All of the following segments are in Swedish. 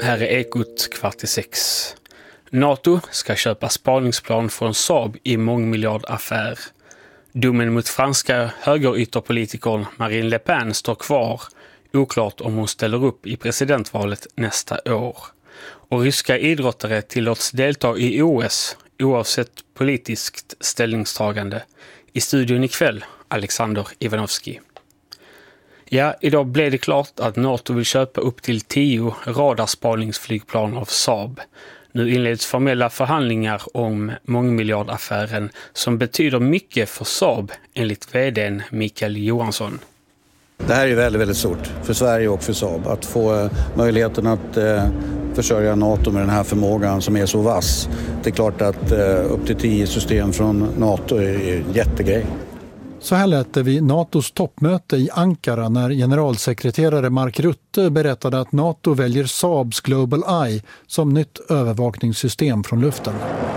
Här är Ekot 5:45. NATO ska köpa spaningsplan från Saab i mångmiljardaffär. Domen mot franska högerytterpolitikern Marine Le Pen står kvar. Oklart om hon ställer upp i presidentvalet nästa år. Och ryska idrottare tillåts delta i OS oavsett politiskt ställningstagande. I studion ikväll, Alexander Ivanovski. Ja, idag blev det klart att NATO vill köpa upp till 10 radarspaningsflygplan av Saab. Nu inleds formella förhandlingar om mångmiljardaffären som betyder mycket för Saab, enligt vd:n Mikael Johansson. Det här är väldigt, väldigt stort för Sverige och för Saab att få möjligheten att försörja NATO med den här förmågan som är så vass. Det är klart att upp till 10 system från NATO är en jättegrej. Så här lät det vid NATOs toppmöte i Ankara när generalsekreterare Mark Rutte berättade att NATO väljer Saabs Global Eye som nytt övervakningssystem från luften.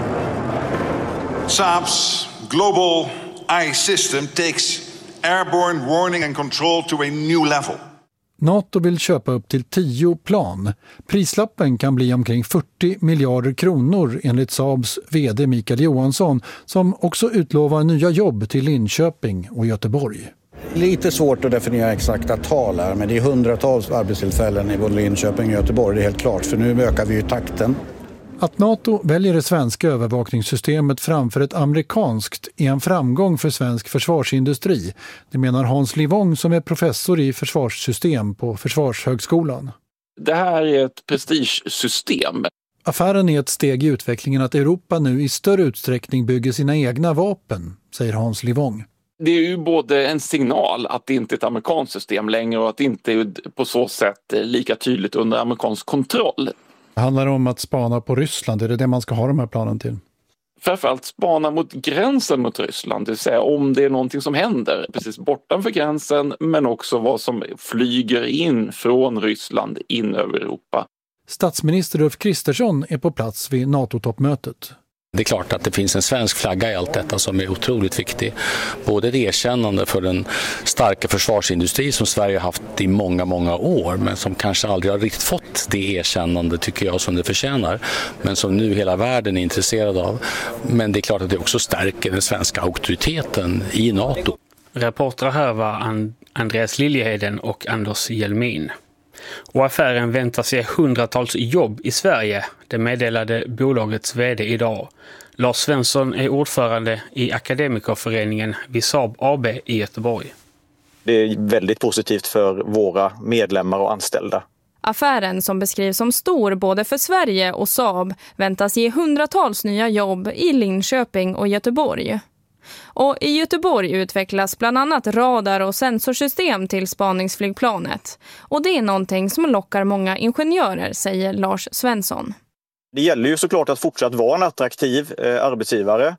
Saab's Global Eye system takes airborne warning and control to a new level. NATO vill köpa upp till 10 plan. Prislappen kan bli omkring 40 miljarder kronor enligt Saabs vd Mikael Johansson som också utlovar nya jobb till Linköping och Göteborg. Lite svårt att definiera exakta tal här, men det är hundratals arbetstillfällen i både Linköping och Göteborg, det är helt klart, för nu ökar vi ju takten. Att NATO väljer det svenska övervakningssystemet framför ett amerikanskt är en framgång för svensk försvarsindustri. Det menar Hans Livong som är professor i försvarssystem på Försvarshögskolan. Det här är ett prestigesystem. Affären är ett steg i utvecklingen att Europa nu i större utsträckning bygger sina egna vapen, säger Hans Livong. Det är ju både en signal att det inte är ett amerikanskt system längre och att det inte är på så sätt lika tydligt under amerikansk kontroll. Det handlar om att spana på Ryssland, är det man ska ha de här planen till? Framförallt spana mot gränsen mot Ryssland, det vill säga om det är någonting som händer precis bortanför gränsen, men också vad som flyger in från Ryssland in över Europa. Statsminister Ulf Kristersson är på plats vid NATO-toppmötet. Det är klart att det finns en svensk flagga i allt detta som är otroligt viktig. Både ett erkännande för den starka försvarsindustri som Sverige har haft i många, många år, men som kanske aldrig har riktigt fått det erkännande, tycker jag, som det förtjänar. Men som nu hela världen är intresserad av. Men det är klart att det också stärker den svenska auktoriteten i NATO. Reportrar här var Andreas Liljeheden och Anders Hjelmin. Och affären väntar sig hundratals jobb i Sverige, det meddelade bolagets vd idag. Lars Svensson är ordförande i Akademikerföreningen vid Saab AB i Göteborg. Det är väldigt positivt för våra medlemmar och anställda. Affären, som beskrivs som stor både för Sverige och Saab, väntas ge hundratals nya jobb i Linköping och Göteborg. Och i Göteborg utvecklas bland annat radar- och sensorsystem till spaningsflygplanet. Och det är någonting som lockar många ingenjörer, säger Lars Svensson. Det gäller ju såklart att fortsatt vara en attraktiv arbetsgivare.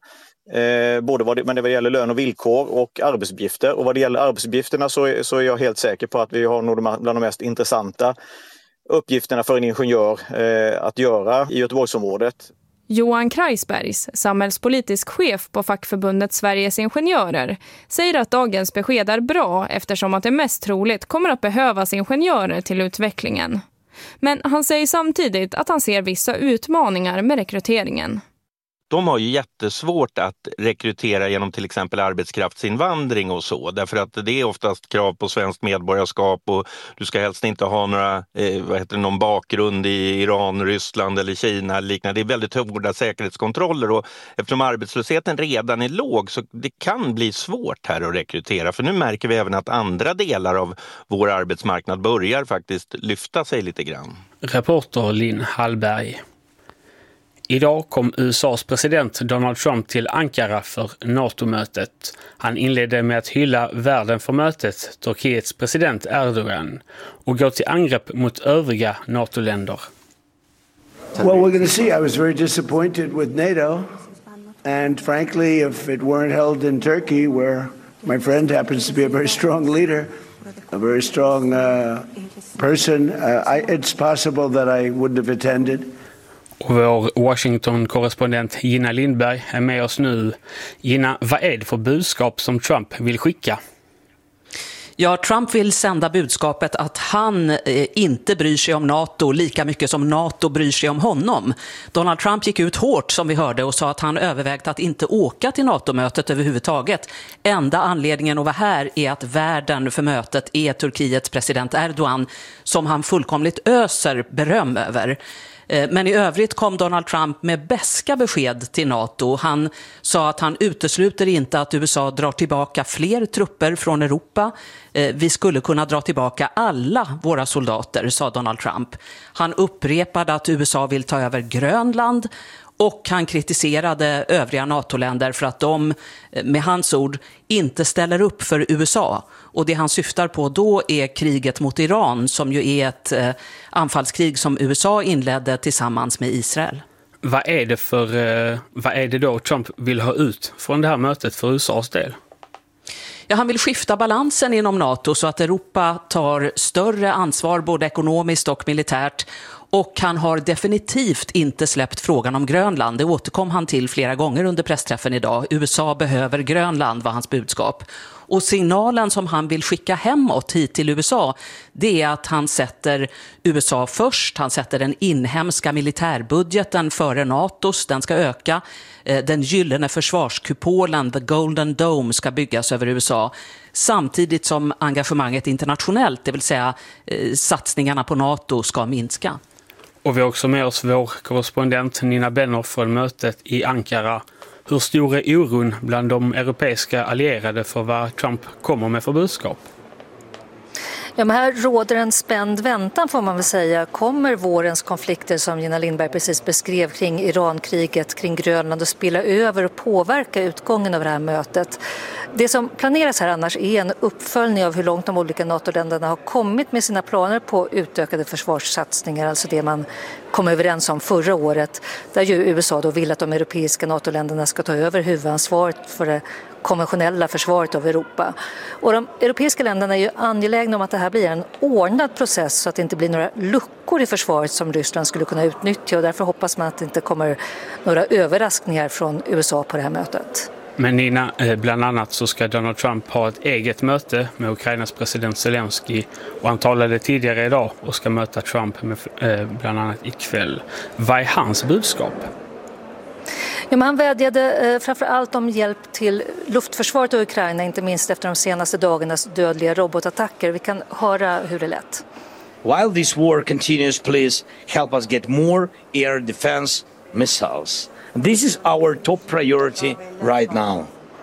Både vad det gäller lön och villkor och arbetsuppgifter. Och vad det gäller arbetsuppgifterna så är jag helt säker på att vi har nog bland de mest intressanta uppgifterna för en ingenjör att göra i Göteborgsområdet. Johan Kreisbergs, samhällspolitisk chef på fackförbundet Sveriges Ingenjörer, säger att dagens besked är bra eftersom att det mest troligt kommer att behövas ingenjörer till utvecklingen. Men han säger samtidigt att han ser vissa utmaningar med rekryteringen. De har ju jättesvårt att rekrytera genom till exempel arbetskraftsinvandring och så. Därför att det är oftast krav på svenskt medborgarskap och du ska helst inte ha någon bakgrund i Iran, Ryssland eller Kina eller liknande. Det är väldigt hårda säkerhetskontroller och eftersom arbetslösheten redan är låg så det kan bli svårt här att rekrytera. För nu märker vi även att andra delar av vår arbetsmarknad börjar faktiskt lyfta sig lite grann. Reporter Linn Hallberg. Idag kom USAs president Donald Trump till Ankara för NATO-mötet. Han inledde med att hylla världen för mötet, Turkiets president Erdogan, och gå till angrepp mot övriga NATO-länder. Well, we're going to see. I was very disappointed with NATO. And frankly, if it weren't held in Turkey, where my friend happens to be a very strong leader, a very strong person, it's possible that I wouldn't have attended. Och vår Washington-korrespondent Gina Lindberg är med oss nu. Gina, vad är det för budskap som Trump vill skicka? Ja, Trump vill sända budskapet att han inte bryr sig om NATO lika mycket som NATO bryr sig om honom. Donald Trump gick ut hårt som vi hörde och sa att han övervägt att inte åka till NATO-mötet överhuvudtaget. Enda anledningen att vara här är att värden för mötet är Turkiets president Erdogan som han fullkomligt öser beröm över. Men i övrigt kom Donald Trump med beska besked till NATO. Han sa att han utesluter inte att USA drar tillbaka fler trupper från Europa. Vi skulle kunna dra tillbaka alla våra soldater, sa Donald Trump. Han upprepade att USA vill ta över Grönland och han kritiserade övriga NATO-länder för att de, med hans ord, inte ställer upp för USA. Och det han syftar på då är kriget mot Iran som ju är ett anfallskrig som USA inledde tillsammans med Israel. Vad är det då Trump vill ha ut från det här mötet för USAs del? Ja, han vill skifta balansen inom NATO så att Europa tar större ansvar både ekonomiskt och militärt. Och han har definitivt inte släppt frågan om Grönland. Det återkom han till flera gånger under pressträffen idag. USA behöver Grönland, var hans budskap. Och signalen som han vill skicka hemåt hit till USA, det är att han sätter USA först. Han sätter den inhemska militärbudgeten före NATOs. Den ska öka. Den gyllene försvarskupolen, the Golden Dome, ska byggas över USA. Samtidigt som engagemanget internationellt, det vill säga satsningarna på NATO, ska minska. Och vi har också med oss vår korrespondent Nina Benner från mötet i Ankara. Hur stor är oron bland de europeiska allierade för vad Trump kommer med för budskap? Ja, men här råder en spänd väntan får man väl säga. Kommer vårens konflikter som Gina Lindberg precis beskrev kring Irankriget, kring Grönland att spilla över och påverka utgången av det här mötet? Det som planeras här annars är en uppföljning av hur långt de olika NATO-länderna har kommit med sina planer på utökade försvarssatsningar, alltså det man kom överens om förra året, där ju USA då vill att de europeiska NATO-länderna ska ta över huvudansvaret för det konventionella försvaret av Europa. Och de europeiska länderna är ju angelägna om att det här blir en ordnad process så att det inte blir några luckor i försvaret som Ryssland skulle kunna utnyttja, och därför hoppas man att det inte kommer några överraskningar från USA på det här mötet. Men Nina, bland annat så ska Donald Trump ha ett eget möte med Ukrainas president Zelensky, och han talade tidigare idag och ska möta Trump med, bland annat ikväll. Vad är hans budskap? Ja, han vädjade framför allt om hjälp till luftförsvaret av Ukraina, inte minst efter de senaste dagarnas dödliga robotattacker. Vi kan höra hur det lät. While this war continues, please help us get more air defense missiles. This is our top priority right now.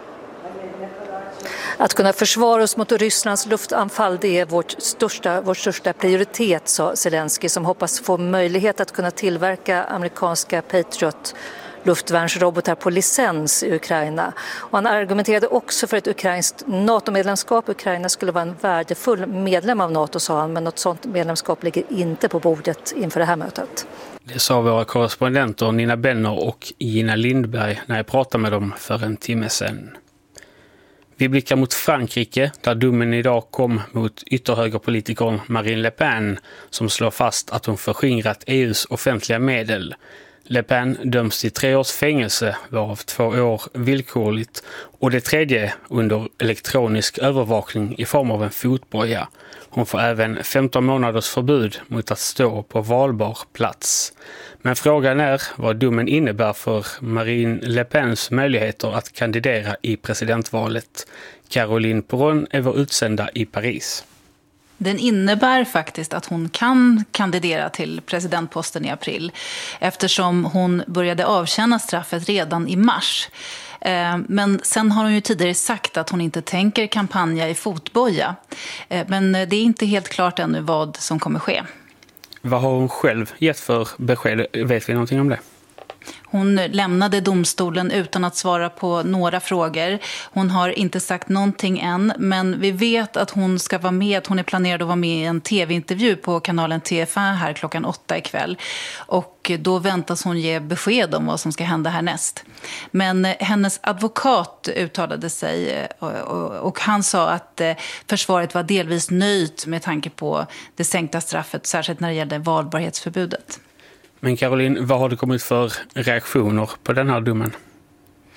Att kunna försvara oss mot Rysslands luftanfall, det är vår största prioritet, sa Zelensky, som hoppas få möjlighet att kunna tillverka amerikanska Patriot luftvärnsrobotar på licens i Ukraina. Och han argumenterade också för ett ukrainskt NATO-medlemskap. Ukraina skulle vara en värdefull medlem av NATO, sa han, men något sådant medlemskap ligger inte på bordet inför det här mötet. Det sa våra korrespondenter Nina Benner och Gina Lindberg när jag pratade med dem för en timme sedan. Vi blickar mot Frankrike, där domen idag kom mot ytterhögerpolitikern Marine Le Pen, som slår fast att hon förskingrat EUs offentliga medel. Le Pen döms till 3 års fängelse, varav 2 år villkorligt, och det 3:e under elektronisk övervakning i form av en fotboja. Hon får även 15 månaders förbud mot att stå på valbar plats. Men frågan är vad domen innebär för Marine Le Pens möjligheter att kandidera i presidentvalet. Caroline Perron är vår utsända i Paris. Den innebär faktiskt att hon kan kandidera till presidentposten i april, eftersom hon började avtjäna straffet redan i mars. Men sen har hon ju tidigare sagt att hon inte tänker kampanja i fotboja. Men det är inte helt klart ännu vad som kommer ske. Vad har hon själv gett för besked? Vet vi någonting om det? Hon lämnade domstolen utan att svara på några frågor. Hon har inte sagt någonting än, men vi vet att hon ska vara med, att hon är planerad att vara med i en tv-intervju på kanalen TF1 här klockan 8 ikväll. Och då väntas hon ge besked om vad som ska hända härnäst. Men hennes advokat uttalade sig och han sa att försvaret var delvis nöjt med tanke på det sänkta straffet, särskilt när det gällde valbarhetsförbudet. Men Caroline, vad har det kommit för reaktioner på den här domen?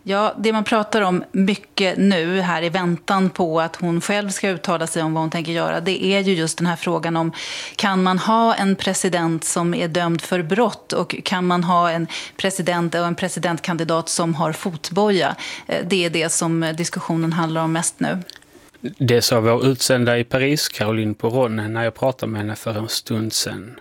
Ja, det man pratar om mycket nu här i väntan på att hon själv ska uttala sig om vad hon tänker göra, det är ju just den här frågan om kan man ha en president som är dömd för brott och kan man ha en president och en presidentkandidat som har fotboja? Det är det som diskussionen handlar om mest nu. Det sa vår utsända i Paris, Caroline Poron, när jag pratade med henne för en stund sedan.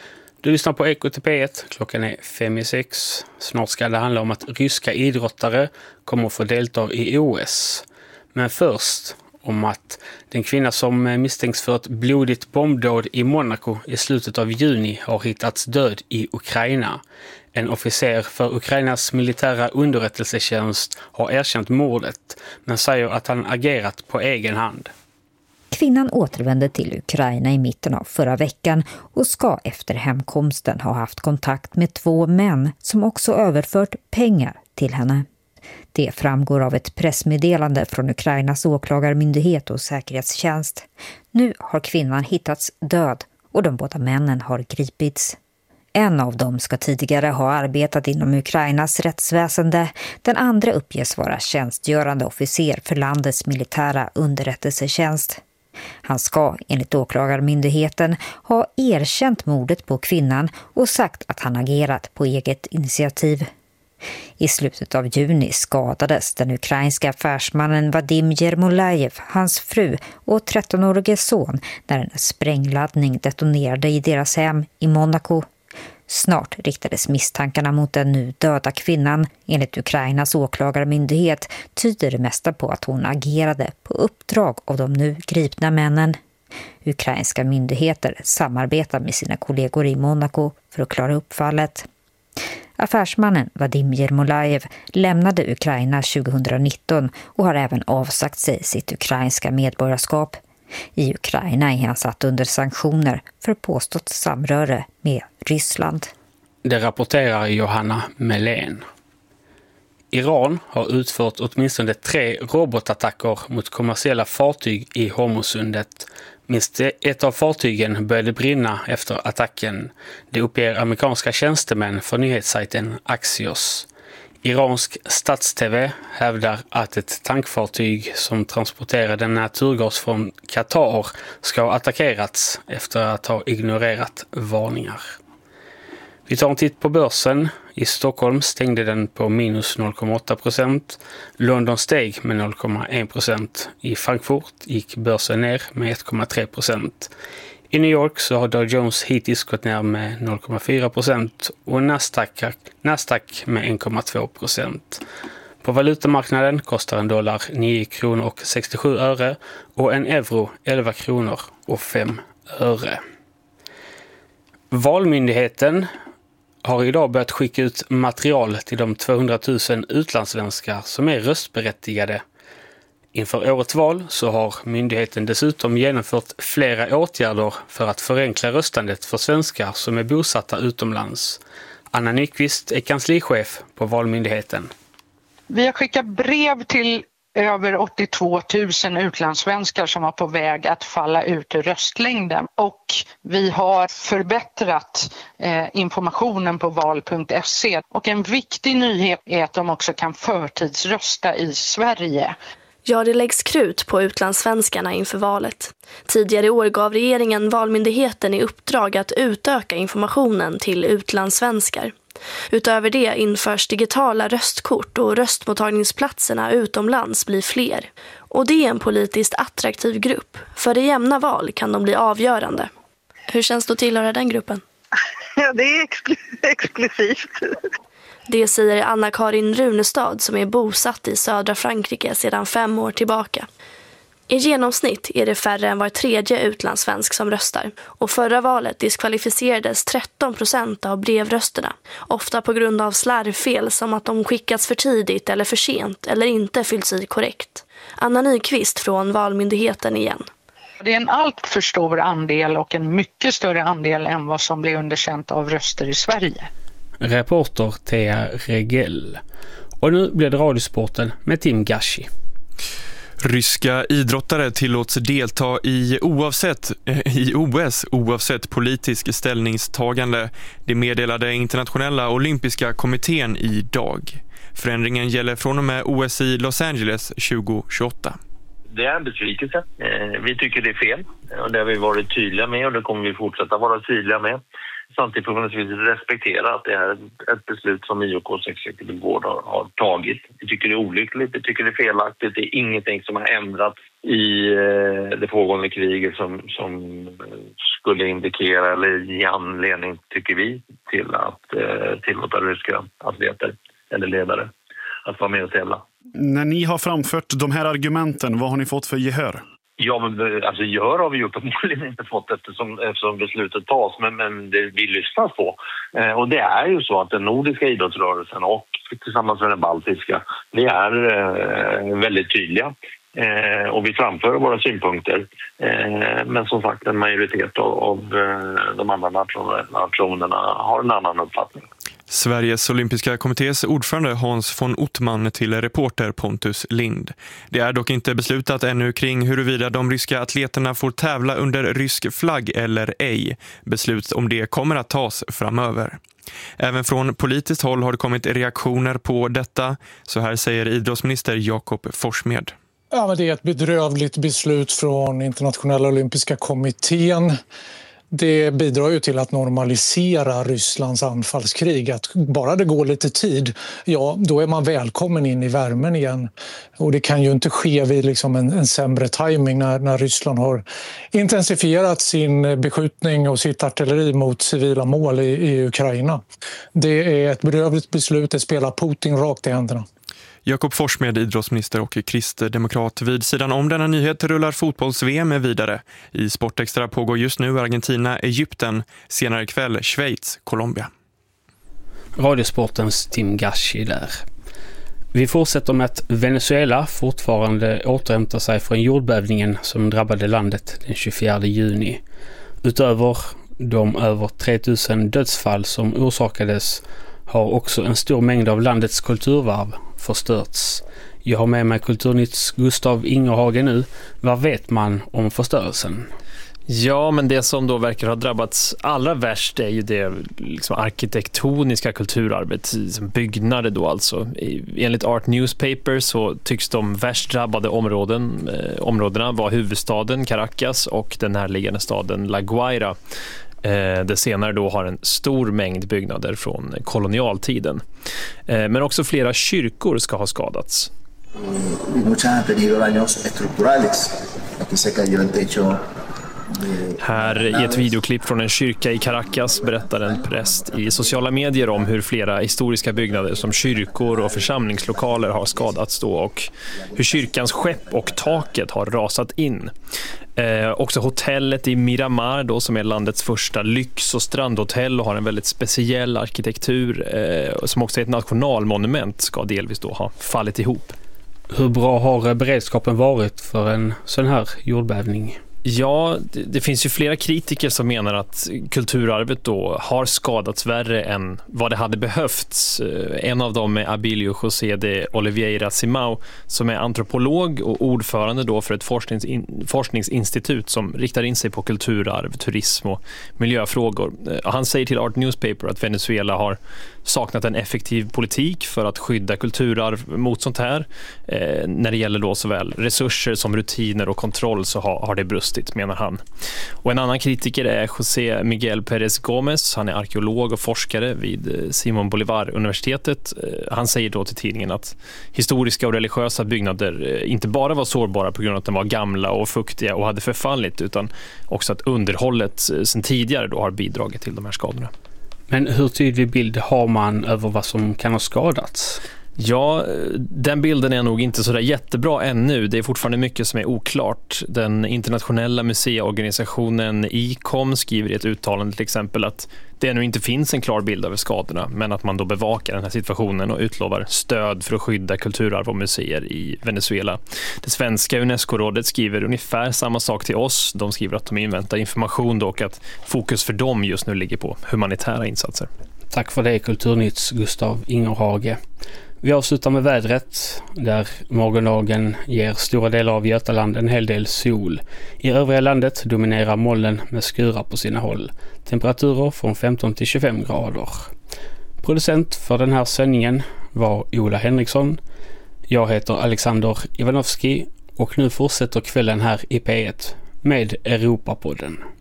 Du lyssnar på Ekot i P1, klockan är 5:06. Snart ska det handla om att ryska idrottare kommer att få delta i OS. Men först om att den kvinna som misstänks för ett blodigt bombdåd i Monaco i slutet av juni har hittats död i Ukraina. En officer för Ukrainas militära underrättelsetjänst har erkänt mordet men säger att han agerat på egen hand. Kvinnan återvände till Ukraina i mitten av förra veckan och ska efter hemkomsten ha haft kontakt med 2 män som också överfört pengar till henne. Det framgår av ett pressmeddelande från Ukrainas åklagarmyndighet och säkerhetstjänst. Nu har kvinnan hittats död och de båda männen har gripits. En av dem ska tidigare ha arbetat inom Ukrainas rättsväsende. Den andra uppges vara tjänstgörande officer för landets militära underrättelsetjänst. Han ska, enligt åklagarmyndigheten, ha erkänt mordet på kvinnan och sagt att han agerat på eget initiativ. I slutet av juni skadades den ukrainska affärsmannen Vadim Yermolayev, hans fru och 13-årige son när en sprängladdning detonerade i deras hem i Monaco. Snart riktades misstankarna mot den nu döda kvinnan. Enligt Ukrainas åklagarmyndighet tyder det mesta på att hon agerade på uppdrag av de nu gripna männen. Ukrainska myndigheter samarbetar med sina kollegor i Monaco för att klara upp fallet. Affärsmannen Vadim Yermolayev lämnade Ukraina 2019 och har även avsagt sig sitt ukrainska medborgarskap. I Ukraina är han satt under sanktioner för påstått samröre med Ryssland. Det rapporterar Johanna Melén. Iran har utfört åtminstone 3 robotattacker mot kommersiella fartyg i Hormuzsundet. Minst ett av fartygen började brinna efter attacken. Det uppger amerikanska tjänstemän för nyhetssajten Axios. Iransk stats-TV hävdar att ett tankfartyg som transporterade naturgas från Qatar ska ha attackerats efter att ha ignorerat varningar. Vi tar en titt på börsen. I Stockholm stängde den på minus 0,8%. London steg med 0,1%. I Frankfurt gick börsen ner med 1,3%. I New York så har Dow Jones hittills gått ner med 0,4% och Nasdaq med 1,2%. På valutamarknaden kostar en dollar 9 kronor och 67 öre och en euro 11 kronor och 5 öre. Valmyndigheten har idag börjat skicka ut material till de 200 000 utlandssvenskar som är röstberättigade. Inför årets val så har myndigheten dessutom genomfört flera åtgärder för att förenkla röstandet för svenskar som är bosatta utomlands. Anna Nyqvist är kanslichef på Valmyndigheten. Vi har skickat brev till över 82 000 utlandssvenskar som var på väg att falla ut ur röstlängden. Och vi har förbättrat informationen på val.se. Och en viktig nyhet är att de också kan förtidsrösta i Sverige. Ja, det läggs krut på utlandssvenskarna inför valet. Tidigare i år gav regeringen Valmyndigheten i uppdrag att utöka informationen till utlandssvenskar. Utöver det införs digitala röstkort och röstmottagningsplatserna utomlands blir fler. Och det är en politiskt attraktiv grupp. För i jämna val kan de bli avgörande. Hur känns det att tillhöra den gruppen? Ja, det är exklusivt. Det säger Anna-Karin Runestad som är bosatt i södra Frankrike sedan 5 år tillbaka. I genomsnitt är det färre än var tredje utlandssvensk som röstar. Och förra valet diskvalificerades 13% av brevrösterna. Ofta på grund av slarvfel som att de skickats för tidigt eller för sent eller inte fyllts i korrekt. Anna Nyqvist från Valmyndigheten igen. Det är en allt för stor andel och en mycket större andel än vad som blir underkänt av röster i Sverige. Reporter Thea Regell. Och nu blir det radiosporten med Tim Gashi. Ryska idrottare tillåts delta i OS oavsett politisk ställningstagande. Det meddelade Internationella olympiska kommittén idag. Förändringen gäller från och med OS i Los Angeles 2028. Det är en besvikelse. Vi tycker det är fel och det har vi varit tydliga med och det kommer vi fortsätta vara tydliga med. Samtidigt får vi naturligtvis respektera att det är ett beslut som IOKs Executive Board har tagit. Vi tycker det är olyckligt, vi tycker det är felaktigt. Det är ingenting som har ändrats i det pågående kriget som skulle indikera eller ge anledning, tycker vi, till att tillåta ryska atleter eller ledare att vara med och tävla. När ni har framfört de här argumenten, vad har ni fått för gehör? Ja, men alltså gehör har vi gjort uppenbarligen inte fått eftersom beslutet tas, men det vi lyssnar på. Och det är ju så att den nordiska idrottsrörelsen och tillsammans med den baltiska, vi är väldigt tydliga. Och vi framför våra synpunkter. Men som sagt, en majoritet av de andra nationerna har en annan uppfattning. Sveriges olympiska kommittés ordförande Hans von Ottman till reporter Pontus Lind. Det är dock inte beslutat ännu kring huruvida de ryska atleterna får tävla under rysk flagg eller ej. Beslut om det kommer att tas framöver. Även från politiskt håll har det kommit reaktioner på detta. Så här säger idrottsminister Jakob Forssmed. Ja, men det är ett bedrövligt beslut från Internationella olympiska kommittén. Det bidrar ju till att normalisera Rysslands anfallskrig. Att bara det går lite tid, ja, då är man välkommen in i värmen igen. Och det kan ju inte ske vid liksom en sämre timing när Ryssland har intensifierat sin beskjutning och sitt artilleri mot civila mål i Ukraina. Det är ett bedrövligt beslut, det spelar Putin rakt i händerna. Jakob Forssmed, idrottsminister och kristdemokrat. Vid sidan om denna nyhet rullar fotbolls-VM vidare. I Sportextra pågår just nu Argentina, Egypten, senare ikväll Schweiz, Colombia. Radiosportens Tim Gashi där. Vi fortsätter med att Venezuela fortfarande återhämtar sig från jordbävningen som drabbade landet den 24 juni. Utöver de över 3000 dödsfall som orsakades har också en stor mängd av landets kulturvarv förstörts. Jag har med mig Kulturnytts Gustav Ingerhage nu. Vad vet man om förstörelsen? Ja, men det som då verkar ha drabbats allra värst är ju det liksom arkitektoniska kulturarvet, som byggnader då alltså. Enligt Art Newspaper så tycks de värst drabbade områdena vara huvudstaden Caracas och den närliggande staden La Guaira. Det senare då har en stor mängd byggnader från kolonialtiden. Men också flera kyrkor ska ha skadats. Här i ett videoklipp från en kyrka i Caracas berättar en präst i sociala medier om hur flera historiska byggnader som kyrkor och församlingslokaler har skadats då och hur kyrkans skepp och taket har rasat in. Också hotellet i Miramar då, som är landets första lyx- och strandhotell och har en väldigt speciell arkitektur som också är ett nationalmonument, ska delvis då ha fallit ihop. Hur bra har beredskapen varit för en sån här jordbävning? Ja, det finns ju flera kritiker som menar att kulturarvet då har skadats värre än vad det hade behövts. En av dem är Abilio José de Oliveira Simão som är antropolog och ordförande då för ett forskningsinstitut som riktar in sig på kulturarv, turism och miljöfrågor. Han säger till Art Newspaper att Venezuela har saknat en effektiv politik för att skydda kulturarv mot sånt här. När det gäller då såväl resurser som rutiner och kontroll så har det brustit, menar han. Och en annan kritiker är José Miguel Pérez Gómez. Han är arkeolog och forskare vid Simón Bolívar-universitetet. Han säger då till tidningen att historiska och religiösa byggnader inte bara var sårbara på grund av att de var gamla och fuktiga och hade förfallit, utan också att underhållet sedan tidigare då har bidragit till de här skadorna. Men hur tydlig bild har man över vad som kan ha skadats? Ja, den bilden är nog inte så där jättebra ännu. Det är fortfarande mycket som är oklart. Den internationella museiorganisationen ICOM skriver i ett uttalande till exempel att det ännu inte finns en klar bild över skadorna, men att man då bevakar den här situationen och utlovar stöd för att skydda kulturarv och museer i Venezuela. Det svenska UNESCO-rådet skriver ungefär samma sak till oss. De skriver att de inväntar information då och att fokus för dem just nu ligger på humanitära insatser. Tack för det, Kulturnytts Gustav Ingerhage. Vi avslutar med vädret där morgondagen ger stora delar av Götaland en hel del sol. I övriga landet dominerar molnen med skurar på sina håll. Temperaturer från 15 till 25 grader. Producent för den här sändningen var Ola Henriksson. Jag heter Alexander Ivanovski och nu fortsätter kvällen här i P1 med Europapodden.